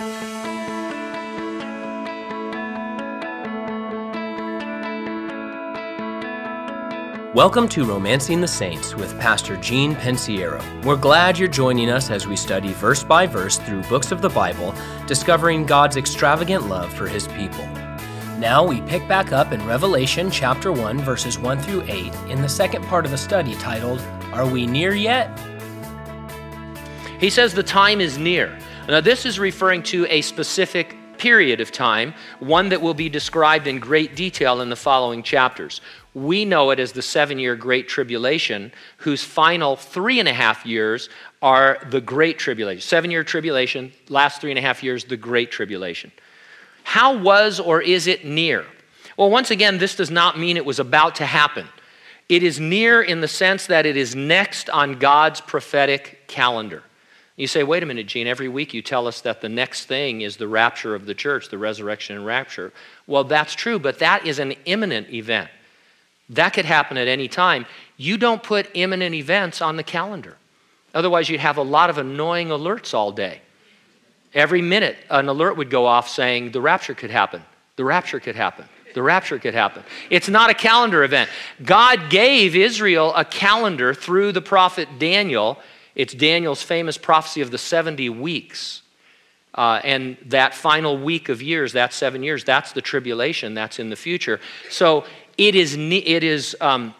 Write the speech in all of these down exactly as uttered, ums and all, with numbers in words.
Welcome to Romancing the Saints with Pastor Gene Pensiero. We're glad you're joining us as we study verse by verse through books of the Bible, discovering God's extravagant love for His people. Now we pick back up in Revelation chapter one, verses one through eight, in the second part of the study titled, Are We Near Yet? He says the time is near. Now this is referring to a specific period of time, one that will be described in great detail in the following chapters. We know it as the seven-year Great Tribulation, whose final three and a half years are the Great Tribulation. Seven-year tribulation, last three and a half years, the Great Tribulation. How was or is it near? Well, once again, this does not mean it was about to happen. It is near in the sense that it is next on God's prophetic calendar. You say, wait a minute, Gene, every week you tell us that the next thing is the rapture of the church, the resurrection and rapture. Well, that's true, but that is an imminent event. That could happen at any time. You don't put imminent events on the calendar. Otherwise, you'd have a lot of annoying alerts all day. Every minute, an alert would go off saying the rapture could happen. The rapture could happen. The rapture could happen. It's not a calendar event. God gave Israel a calendar through the prophet Daniel. It's Daniel's famous prophecy of the seventy weeks. Uh, and that final week of years, that seven years, that's the tribulation. That's in the future. So it is ne- it is um,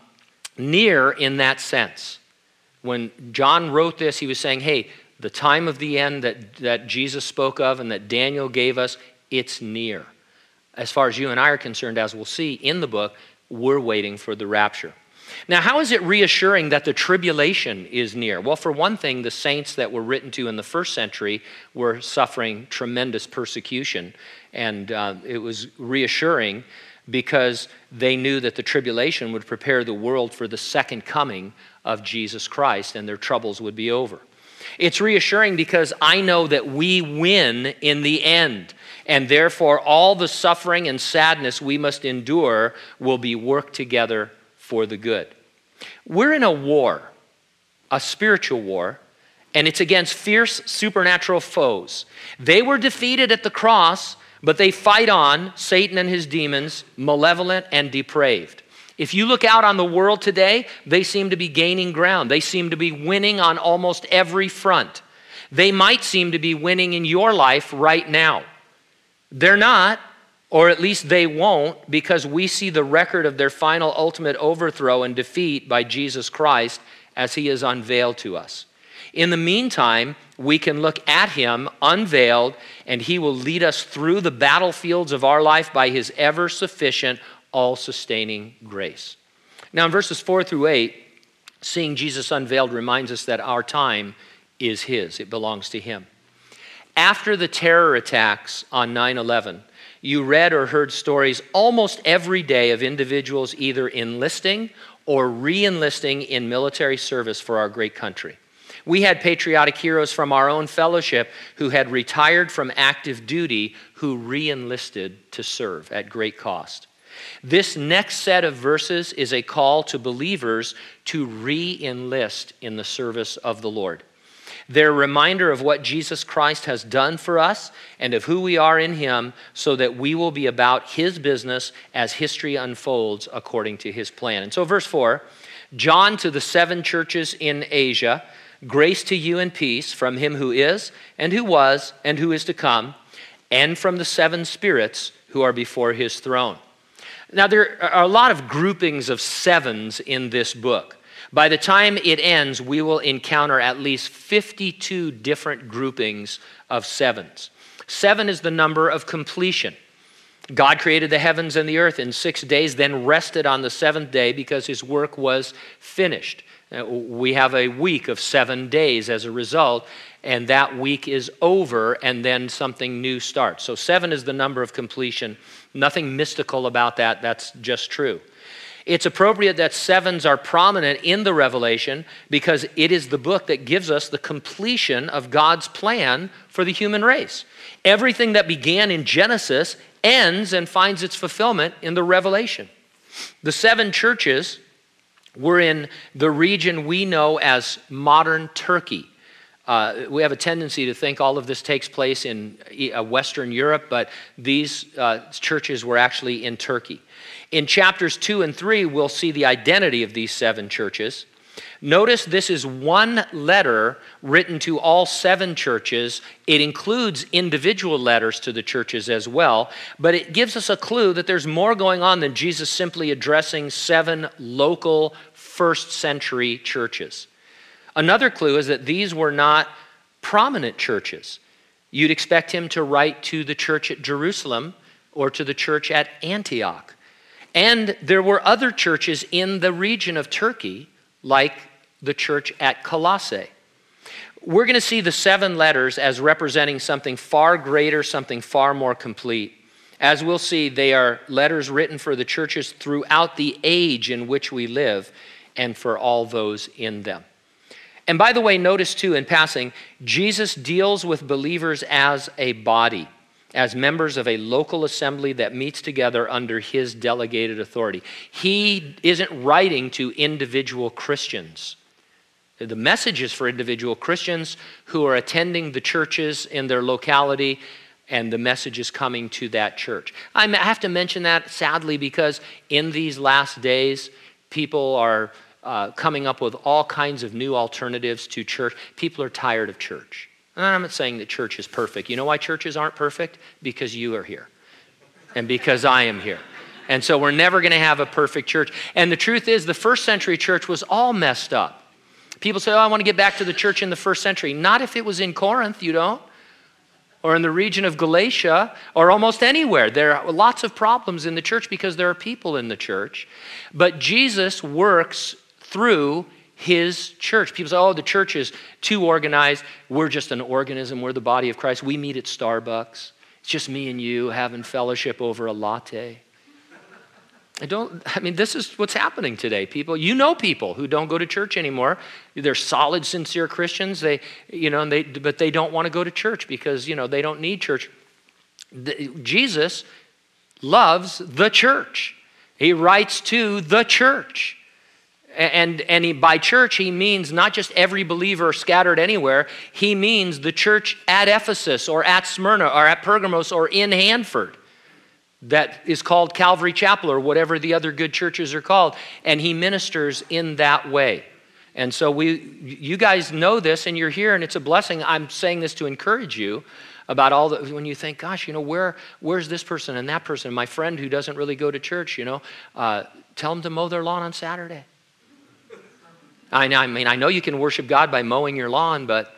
near in that sense. When John wrote this, he was saying, hey, the time of the end that, that Jesus spoke of and that Daniel gave us, it's near. As far as you and I are concerned, as we'll see in the book, we're waiting for the rapture. Now, how is it reassuring that the tribulation is near? Well, for one thing, the saints that were written to in the first century were suffering tremendous persecution. And uh, it was reassuring because they knew that the tribulation would prepare the world for the second coming of Jesus Christ and their troubles would be over. It's reassuring because I know that we win in the end, and therefore all the suffering and sadness we must endure will be worked together for the good. We're in a war, a spiritual war, and it's against fierce supernatural foes. They were defeated at the cross, but they fight on, Satan and his demons, malevolent and depraved. If you look out on the world today, they seem to be gaining ground. They seem to be winning on almost every front. They might seem to be winning in your life right now. They're not, or at least they won't, because we see the record of their final ultimate overthrow and defeat by Jesus Christ as he is unveiled to us. In the meantime, we can look at him unveiled, and he will lead us through the battlefields of our life by his ever-sufficient, all-sustaining grace. Now in verses four through eight, seeing Jesus unveiled reminds us that our time is his. It belongs to him. After the terror attacks on nine eleven, you read or heard stories almost every day of individuals either enlisting or re-enlisting in military service for our great country. We had patriotic heroes from our own fellowship who had retired from active duty who re-enlisted to serve at great cost. This next set of verses is a call to believers to re-enlist in the service of the Lord. They're a reminder of what Jesus Christ has done for us and of who we are in him so that we will be about his business as history unfolds according to his plan. And so verse four, John to the seven churches in Asia, grace to you and peace from him who is and who was and who is to come, and from the seven spirits who are before his throne. Now, there are a lot of groupings of sevens in this book. By the time it ends, we will encounter at least fifty-two different groupings of sevens. Seven is the number of completion. God created the heavens and the earth in six days, then rested on the seventh day because his work was finished. We have a week of seven days as a result, and that week is over, and then something new starts. So seven is the number of completion. Nothing mystical about that. That's just true. It's appropriate that sevens are prominent in the Revelation because it is the book that gives us the completion of God's plan for the human race. Everything that began in Genesis ends and finds its fulfillment in the Revelation. The seven churches were in the region we know as modern Turkey. Uh, we have a tendency to think all of this takes place in uh, Western Europe, but these uh, churches were actually in Turkey. In chapters two and three, we'll see the identity of these seven churches. Notice this is one letter written to all seven churches. It includes individual letters to the churches as well, but it gives us a clue that there's more going on than Jesus simply addressing seven local first century churches. Another clue is that these were not prominent churches. You'd expect him to write to the church at Jerusalem or to the church at Antioch. And there were other churches in the region of Turkey, like the church at Colossae. We're going to see the seven letters as representing something far greater, something far more complete. As we'll see, they are letters written for the churches throughout the age in which we live and for all those in them. And by the way, notice too in passing, Jesus deals with believers as a body, as members of a local assembly that meets together under his delegated authority. He isn't writing to individual Christians. The message is for individual Christians who are attending the churches in their locality, and the message is coming to that church. I have to mention that sadly because in these last days, people are uh, coming up with all kinds of new alternatives to church. People are tired of church. And I'm not saying that church is perfect. You know why churches aren't perfect? Because you are here. And because I am here. And so we're never going to have a perfect church. And the truth is, the first century church was all messed up. People say, oh, I want to get back to the church in the first century. Not if it was in Corinth, you don't. Or in the region of Galatia, or almost anywhere. There are lots of problems in the church because there are people in the church. But Jesus works through his church. People say, oh, the church is too organized. We're just an organism. We're the body of Christ. We meet at Starbucks. It's just me and you having fellowship over a latte. I don't, I mean, this is what's happening today. People, you know people who don't go to church anymore. They're solid, sincere Christians. They, you know, they, but they don't want to go to church because, you know, they don't need church. The, Jesus loves the church. He writes to the church. And, and he, by church, he means not just every believer scattered anywhere. He means the church at Ephesus or at Smyrna or at Pergamos or in Hanford that is called Calvary Chapel or whatever the other good churches are called. And he ministers in that way. And so we, you guys know this and you're here and it's a blessing. I'm saying this to encourage you about all the, when you think, gosh, you know, where, where's this person and that person? My friend who doesn't really go to church, you know, uh, tell them to mow their lawn on Saturday. I know, I mean, I know you can worship God by mowing your lawn, but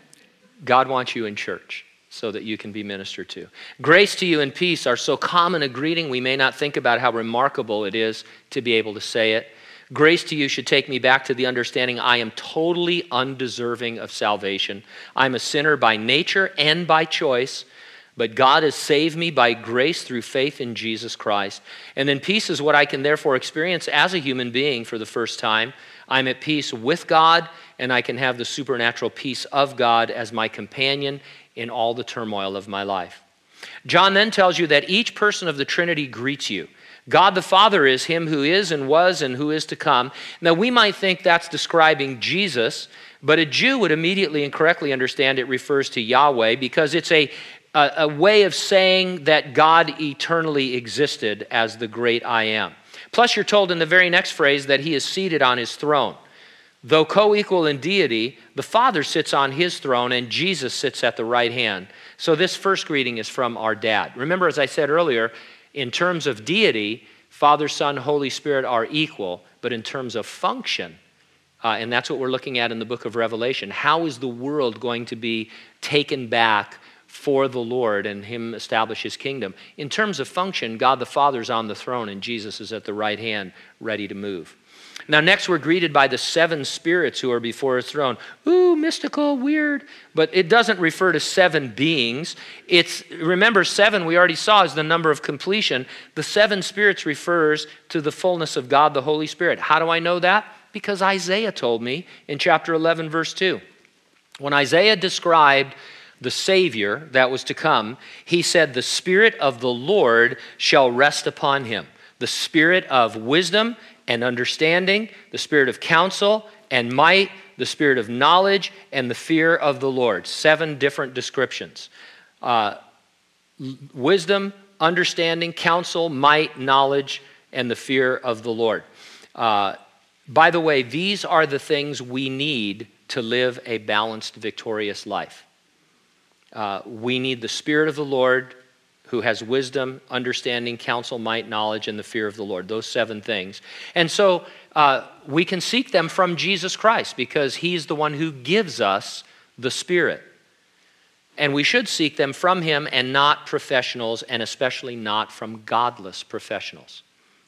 God wants you in church so that you can be ministered to. Grace to you and peace are so common a greeting, we may not think about how remarkable it is to be able to say it. Grace to you should take me back to the understanding I am totally undeserving of salvation. I'm a sinner by nature and by choice, but God has saved me by grace through faith in Jesus Christ. And then peace is what I can therefore experience as a human being for the first time. I'm at peace with God, and I can have the supernatural peace of God as my companion in all the turmoil of my life. John then tells you that each person of the Trinity greets you. God the Father is him who is and was and who is to come. Now, we might think that's describing Jesus, but a Jew would immediately and correctly understand it refers to Yahweh because it's a, a, a way of saying that God eternally existed as the great I am. Plus, you're told in the very next phrase that he is seated on his throne. Though co-equal in deity, the Father sits on his throne and Jesus sits at the right hand. So this first greeting is from our dad. Remember, as I said earlier, in terms of deity, Father, Son, Holy Spirit are equal, but in terms of function, uh, and that's what we're looking at in the book of Revelation, how is the world going to be taken back for the Lord and him establish his kingdom? In terms of function, God the Father is on the throne and Jesus is at the right hand, ready to move. Now next we're greeted by the seven spirits who are before his throne. Ooh, mystical, weird. But it doesn't refer to seven beings. It's, remember, seven we already saw is the number of completion. The seven spirits refers to the fullness of God, the Holy Spirit. How do I know that? Because Isaiah told me in chapter eleven, verse two. When Isaiah described the Savior that was to come, he said, the Spirit of the Lord shall rest upon him. The Spirit of wisdom and understanding, the Spirit of counsel and might, the the spirit of knowledge, and the fear of the Lord. Seven different descriptions. Uh, wisdom, understanding, counsel, might, knowledge, and the fear of the Lord. Uh, by the way, these are the things we need to live a balanced, victorious life. Uh, we need the Spirit of the Lord, who has wisdom, understanding, counsel, might, knowledge, and the fear of the Lord. Those seven things. And so uh, we can seek them from Jesus Christ because he's the one who gives us the Spirit. And we should seek them from him and not professionals, and especially not from godless professionals.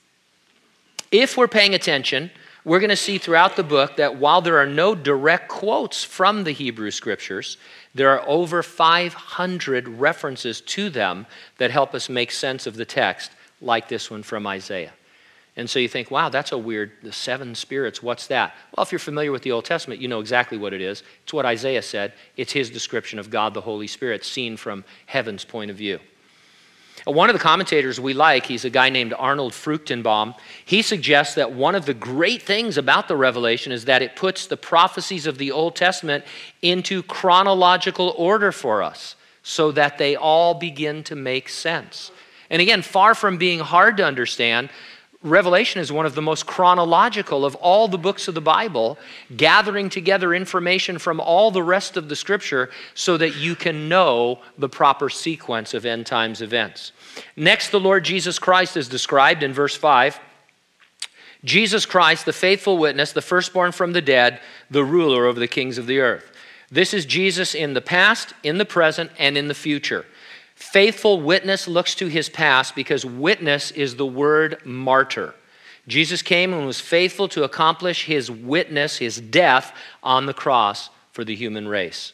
If we're paying attention, we're going to see throughout the book that while there are no direct quotes from the Hebrew Scriptures, there are over five hundred references to them that help us make sense of the text, like this one from Isaiah. And so you think, wow, that's a weird, the seven spirits, what's that? Well, if you're familiar with the Old Testament, you know exactly what it is. It's what Isaiah said. It's his description of God the Holy Spirit seen from heaven's point of view. One of the commentators we like, he's a guy named Arnold Fruchtenbaum. He suggests that one of the great things about the Revelation is that it puts the prophecies of the Old Testament into chronological order for us so that they all begin to make sense. And again, far from being hard to understand, Revelation is one of the most chronological of all the books of the Bible, gathering together information from all the rest of the Scripture so that you can know the proper sequence of end times events. Next, the Lord Jesus Christ is described in verse five. Jesus Christ, the faithful witness, the firstborn from the dead, the ruler over the kings of the earth. This is Jesus in the past, in the present, and in the future. Faithful witness looks to his past because witness is the word martyr. Jesus came and was faithful to accomplish his witness, his death on the cross for the human race.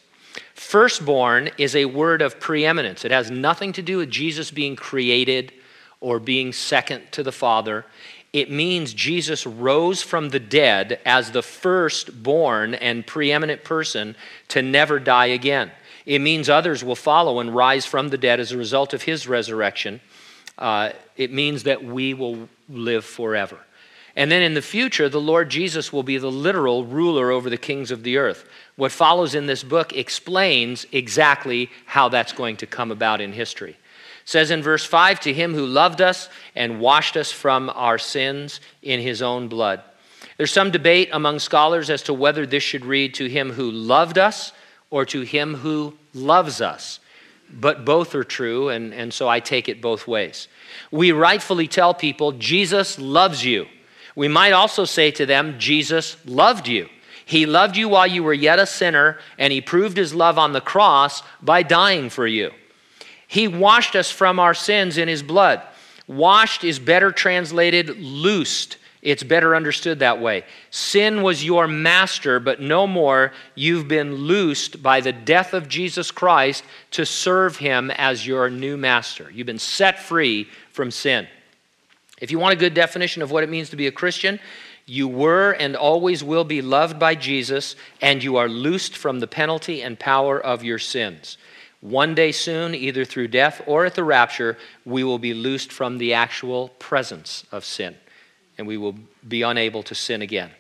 Firstborn is a word of preeminence. It has nothing to do with Jesus being created or being second to the Father. It means Jesus rose from the dead as the firstborn and preeminent person to never die again. It means others will follow and rise from the dead as a result of his resurrection. Uh, it means that we will live forever. And then in the future, the Lord Jesus will be the literal ruler over the kings of the earth. What follows in this book explains exactly how that's going to come about in history. It says in verse five, to him who loved us and washed us from our sins in his own blood. There's some debate among scholars as to whether this should read to him who loved us or to him who loves us. But both are true, and, and so I take it both ways. We rightfully tell people, Jesus loves you. We might also say to them, Jesus loved you. He loved you while you were yet a sinner, and he proved his love on the cross by dying for you. He washed us from our sins in his blood. Washed is better translated loosed. It's better understood that way. Sin was your master, but no more. You've been loosed by the death of Jesus Christ to serve him as your new master. You've been set free from sin. If you want a good definition of what it means to be a Christian, you were and always will be loved by Jesus, and you are loosed from the penalty and power of your sins. One day soon, either through death or at the rapture, we will be loosed from the actual presence of sin, and we will be unable to sin again.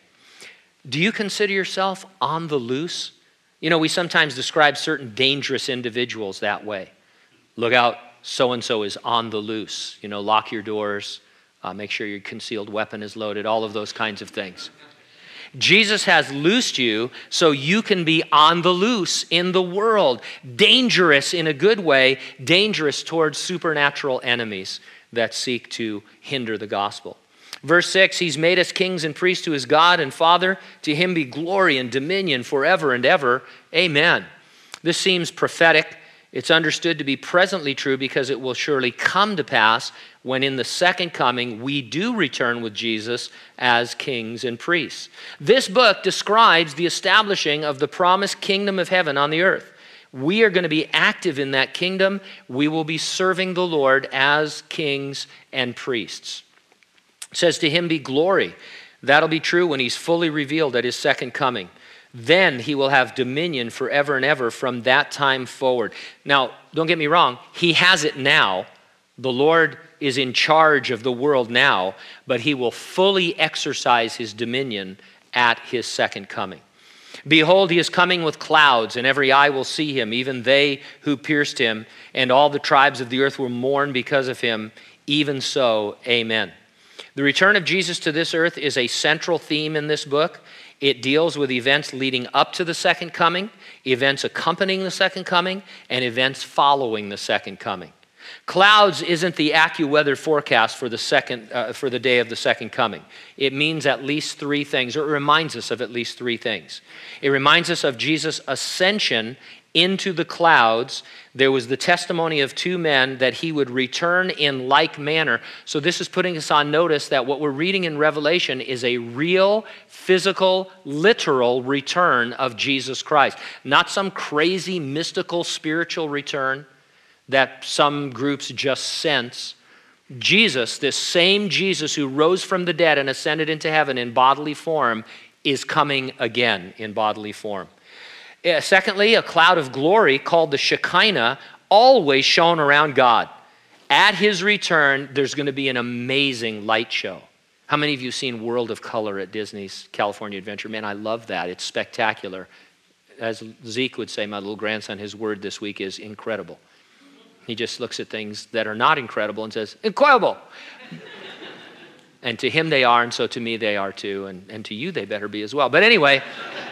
Do you consider yourself on the loose? You know, we sometimes describe certain dangerous individuals that way. Look out, so-and-so is on the loose. You know, lock your doors, uh, make sure your concealed weapon is loaded, all of those kinds of things. Jesus has loosed you so you can be on the loose in the world. Dangerous in a good way, dangerous towards supernatural enemies that seek to hinder the gospel. Verse six, he's made us kings and priests to his God and Father. To him be glory and dominion forever and ever. Amen. This seems prophetic. It's understood to be presently true because it will surely come to pass when in the second coming we do return with Jesus as kings and priests. This book describes the establishing of the promised kingdom of heaven on the earth. We are going to be active in that kingdom. We will be serving the Lord as kings and priests. It says, to him be glory. That'll be true when he's fully revealed at his second coming. Then he will have dominion forever and ever from that time forward. Now, don't get me wrong. He has it now. The Lord is in charge of the world now, but he will fully exercise his dominion at his second coming. Behold, he is coming with clouds, and every eye will see him, even they who pierced him, and all the tribes of the earth will mourn because of him. Even so, amen. The return of Jesus to this earth is a central theme in this book. It deals with events leading up to the second coming, events accompanying the second coming, and events following the second coming. Clouds isn't the AccuWeather forecast for the second uh, for the day of the second coming. It means at least three things, or it reminds us of at least three things. It reminds us of Jesus' ascension into the clouds. There was the testimony of two men that he would return in like manner. So this is putting us on notice that what we're reading in Revelation is a real, physical, literal return of Jesus Christ. Not some crazy, mystical, spiritual return that some groups just sense. Jesus, this same Jesus who rose from the dead and ascended into heaven in bodily form, is coming again in bodily form. Uh, secondly, a cloud of glory called the Shekinah always shone around God. At his return, there's going to be an amazing light show. How many of you have seen World of Color at Disney's California Adventure? Man, I love that. It's spectacular. As Zeke would say, my little grandson, his word this week is incredible. He just looks at things that are not incredible and says, incredible. And to him they are, and so to me they are too, and, and to you they better be as well. But anyway,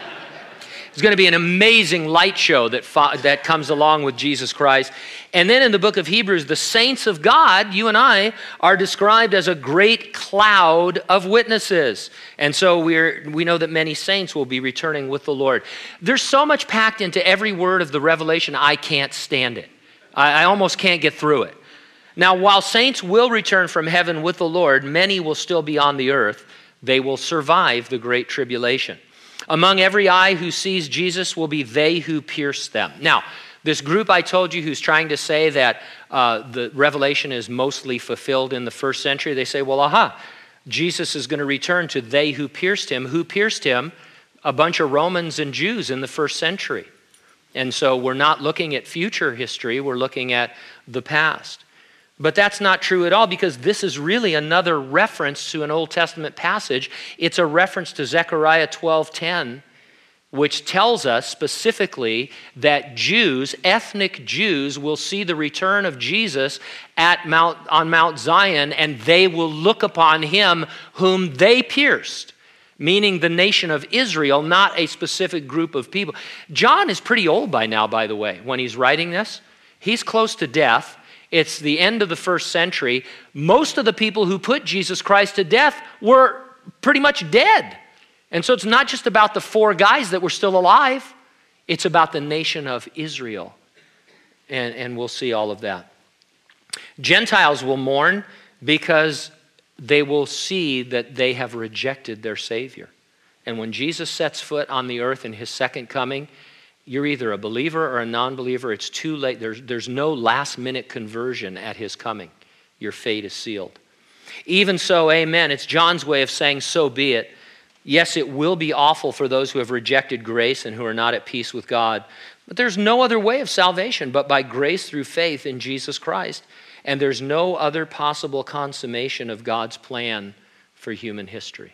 it's going to be an amazing light show that, fo- that comes along with Jesus Christ. And then in the book of Hebrews, the saints of God, you and I, are described as a great cloud of witnesses. And so we're, we know that many saints will be returning with the Lord. There's so much packed into every word of the Revelation, I can't stand it. I, I almost can't get through it. Now, while saints will return from heaven with the Lord, many will still be on the earth. They will survive the great tribulation. Among every eye who sees Jesus will be they who pierce them. Now, this group I told you who's trying to say that uh, the Revelation is mostly fulfilled in the first century, they say, well, aha, Jesus is going to return to they who pierced him. Who pierced him? A bunch of Romans and Jews in the first century. And so we're not looking at future history, we're looking at the past. But that's not true at all, because this is really another reference to an Old Testament passage. It's a reference to Zechariah twelve ten, which tells us specifically that Jews, ethnic Jews, will see the return of Jesus at Mount, on Mount Zion, and they will look upon him whom they pierced, meaning the nation of Israel, not a specific group of people. John is pretty old by now, by the way, when he's writing this. He's close to death. It's the end of the first century. Most of the people who put Jesus Christ to death were pretty much dead. And so it's not just about the four guys that were still alive. It's about the nation of Israel. And, and we'll see all of that. Gentiles will mourn because they will see that they have rejected their Savior. And when Jesus sets foot on the earth in his second coming, you're either a believer or a non-believer. It's too late. There's, there's no last-minute conversion at his coming. Your fate is sealed. Even so, amen. It's John's way of saying, so be it. Yes, it will be awful for those who have rejected grace and who are not at peace with God. But there's no other way of salvation but by grace through faith in Jesus Christ. And there's no other possible consummation of God's plan for human history.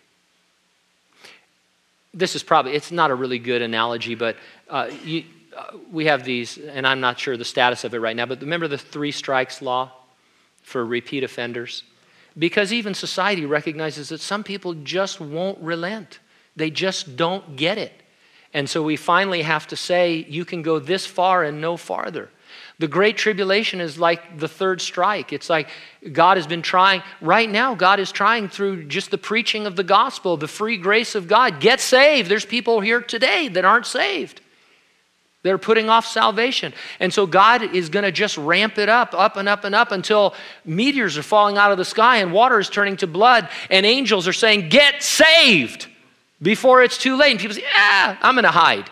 This is probably, it's not a really good analogy, but uh, you, uh, we have these, and I'm not sure the status of it right now, but remember the three strikes law for repeat offenders? Because even society recognizes that some people just won't relent. They just don't get it. And so we finally have to say, you can go this far and no farther. The Great Tribulation is like the third strike. It's like God has been trying, right now God is trying through just the preaching of the gospel, the free grace of God. Get saved. There's people here today that aren't saved. They're putting off salvation. And so God is going to just ramp it up, up and up and up until meteors are falling out of the sky and water is turning to blood and angels are saying, get saved before it's too late. And people say, ah, I'm going to hide.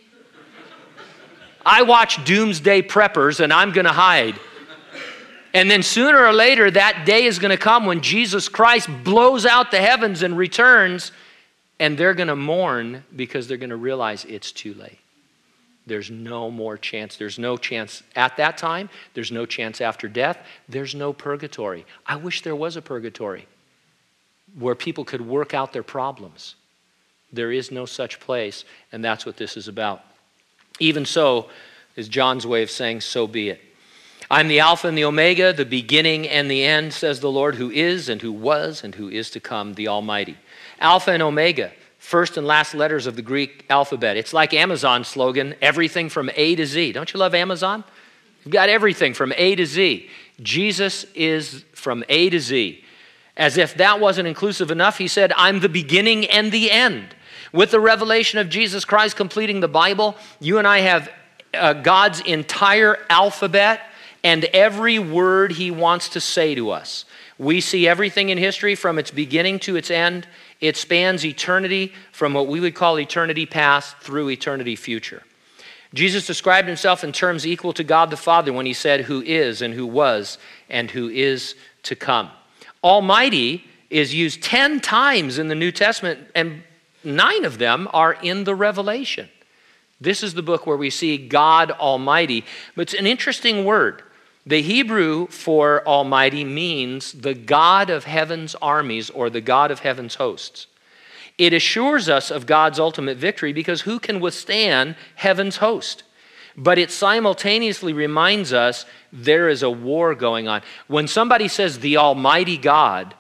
I watch Doomsday Preppers and I'm going to hide. And then sooner or later, that day is going to come when Jesus Christ blows out the heavens and returns, and they're going to mourn because they're going to realize it's too late. There's no more chance. There's no chance at that time. There's no chance after death. There's no purgatory. I wish there was a purgatory where people could work out their problems. There is no such place, and that's what this is about. Even so, is John's way of saying, so be it. I'm the Alpha and the Omega, the beginning and the end, says the Lord, who is and who was and who is to come, the Almighty. Alpha and Omega, first and last letters of the Greek alphabet. It's like Amazon's slogan, everything from A to Z. Don't you love Amazon? You've got everything from A to Z. Jesus is from A to Z. As if that wasn't inclusive enough, he said, I'm the beginning and the end. With the revelation of Jesus Christ completing the Bible, you and I have uh, God's entire alphabet and every word he wants to say to us. We see everything in history from its beginning to its end. It spans eternity from what we would call eternity past through eternity future. Jesus described himself in terms equal to God the Father when he said who is and who was and who is to come. Almighty is used ten times in the New Testament, and nine of them are in the Revelation. This is the book where we see God Almighty, but it's an interesting word. The Hebrew for Almighty means the God of heaven's armies or the God of heaven's hosts. It assures us of God's ultimate victory because who can withstand heaven's host? But it simultaneously reminds us there is a war going on. When somebody says the Almighty God,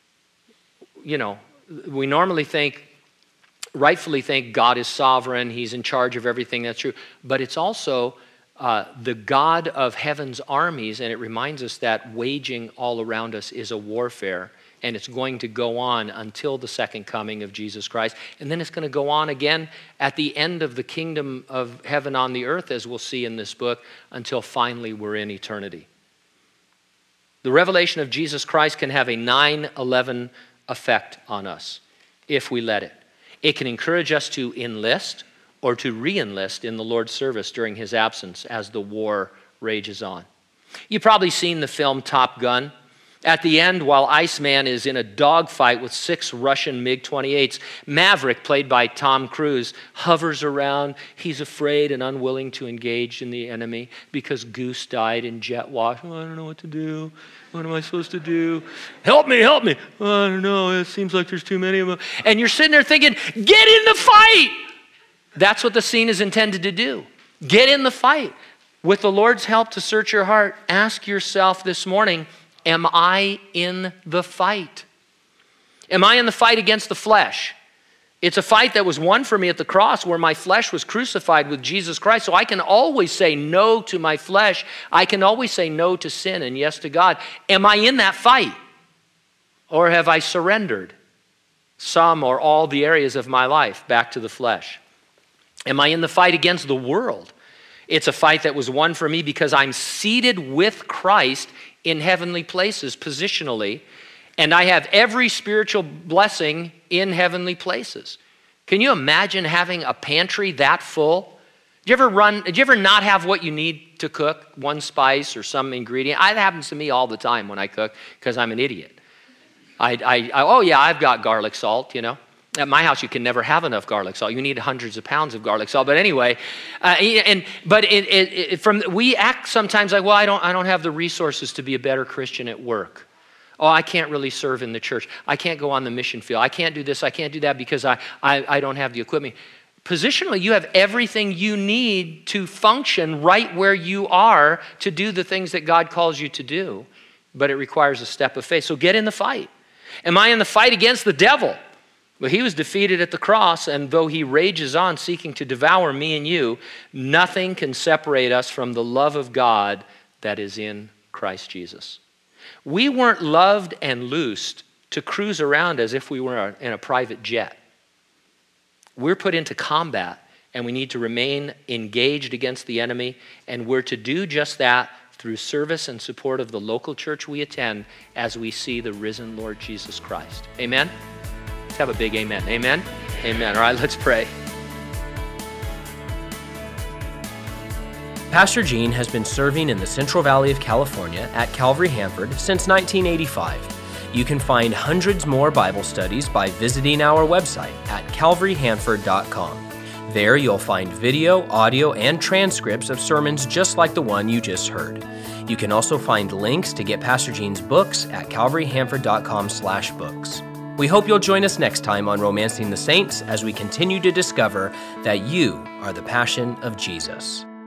you know, we normally think, rightfully think God is sovereign, he's in charge of everything, that's true. But it's also uh, the God of heaven's armies, and it reminds us that waging all around us is a warfare, and it's going to go on until the second coming of Jesus Christ. And then it's going to go on again at the end of the kingdom of heaven on the earth, as we'll see in this book, until finally we're in eternity. The revelation of Jesus Christ can have a nine eleven effect on us if we let it. It can encourage us to enlist or to re-enlist in the Lord's service during his absence as the war rages on. You've probably seen the film Top Gun. At the end, while Iceman is in a dogfight with six Russian MiG twenty-eights, Maverick, played by Tom Cruise, hovers around. He's afraid and unwilling to engage in the enemy because Goose died in jet wash. Oh, I don't know what to do. What am I supposed to do? Help me, help me. Oh, I don't know. It seems like there's too many of them. And you're sitting there thinking, get in the fight. That's what the scene is intended to do. Get in the fight. With the Lord's help to search your heart, ask yourself this morning, am I in the fight? Am I in the fight against the flesh? It's a fight that was won for me at the cross where my flesh was crucified with Jesus Christ. So I can always say no to my flesh. I can always say no to sin and yes to God. Am I in that fight? Or have I surrendered some or all the areas of my life back to the flesh? Am I in the fight against the world? It's a fight that was won for me because I'm seated with Christ in heavenly places positionally, and I have every spiritual blessing in heavenly places. Can you imagine having a pantry that full? Did you ever run, did you ever not have what you need to cook, one spice or some ingredient? It happens to me all the time when I cook because I'm an idiot. I, I, I, oh yeah, I've got garlic salt, you know. At my house, you can never have enough garlic salt. You need hundreds of pounds of garlic salt. But anyway, uh, and but it, it, it, from we act sometimes like, well, I don't, I don't have the resources to be a better Christian at work. Oh, I can't really serve in the church. I can't go on the mission field. I can't do this. I can't do that because I, I, I don't have the equipment. Positionally, you have everything you need to function right where you are to do the things that God calls you to do. But it requires a step of faith. So get in the fight. Am I in the fight against the devil? Well, he was defeated at the cross, and though he rages on seeking to devour me and you, nothing can separate us from the love of God that is in Christ Jesus. We weren't loved and loosed to cruise around as if we were in a private jet. We're put into combat, and we need to remain engaged against the enemy, and we're to do just that through service and support of the local church we attend as we see the risen Lord Jesus Christ. Amen? Have a big amen. Amen? Amen. All right, let's pray. Pastor Gene has been serving in the Central Valley of California at Calvary Hanford since nineteen eighty-five. You can find hundreds more Bible studies by visiting our website at calvary hanford dot com. There you'll find video, audio, and transcripts of sermons just like the one you just heard. You can also find links to get Pastor Gene's books at calvary hanford dot com slash books. We hope you'll join us next time on Romancing the Saints as we continue to discover that you are the passion of Jesus.